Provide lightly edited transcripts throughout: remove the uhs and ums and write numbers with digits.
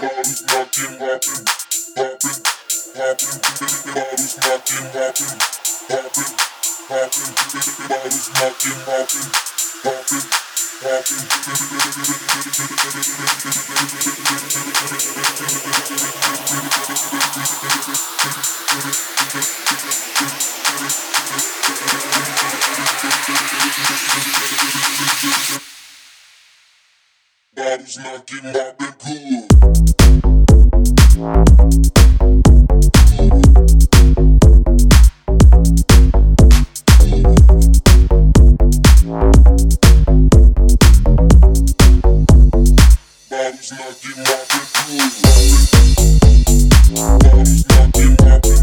bottles knocking, hopping, hopping, hopping, bottles knocking, hopping, hopping, hopping, bottles knocking, hopping, hopping, hopping. Bottles knocking, hopping, cool. Bottles knocking, hopping, cool. Bottles knocking, hopping.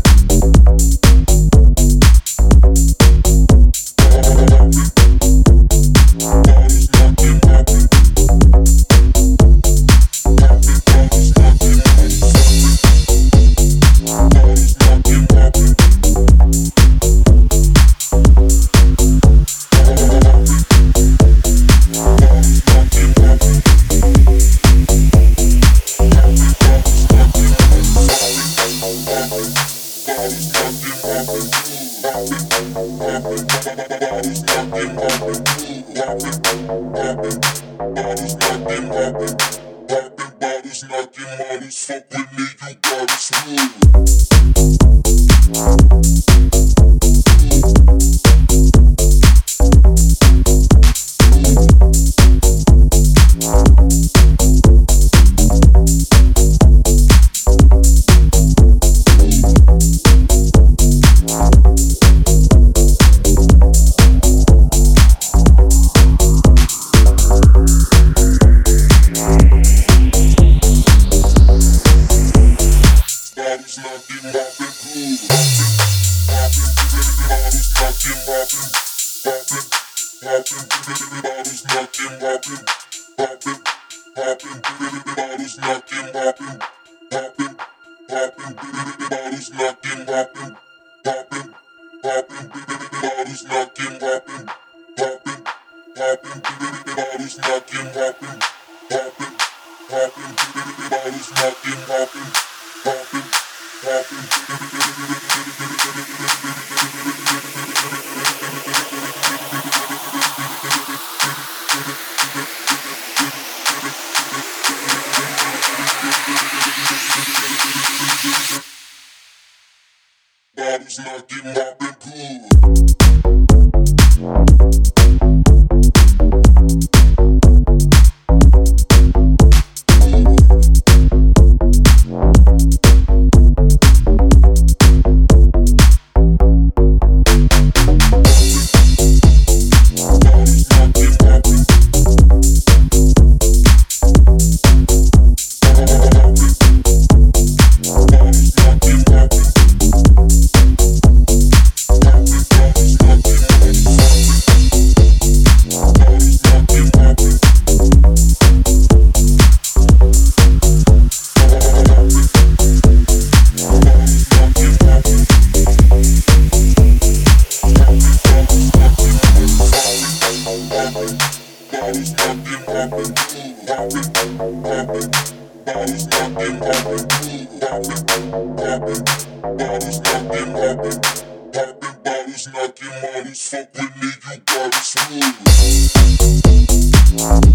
Bottles knocking, models fuck with me, you gotta smooth. Bottles knocking, hopping, cool. Hopping, bottles knocking, hopping, hopping, hopping, bottles knocking, hopping, hopping, hopping, bottles knocking, hopping, hopping, hopping, bottles knocking, hopping, hopping, hopping, bottles knocking, hopping, hopping, hopping, bottles knocking, hopping, hopping, hopping, bottles knocking, hopping. Hopping, hopping, bottles knocking, hopping, cool. Bottles knocking, hopping, hopping, hopping, bottles knocking, hopping, hopping, hopping, bottles knocking, hopping, hopping, bottles knocking, models fuck with me, you gotta smooth.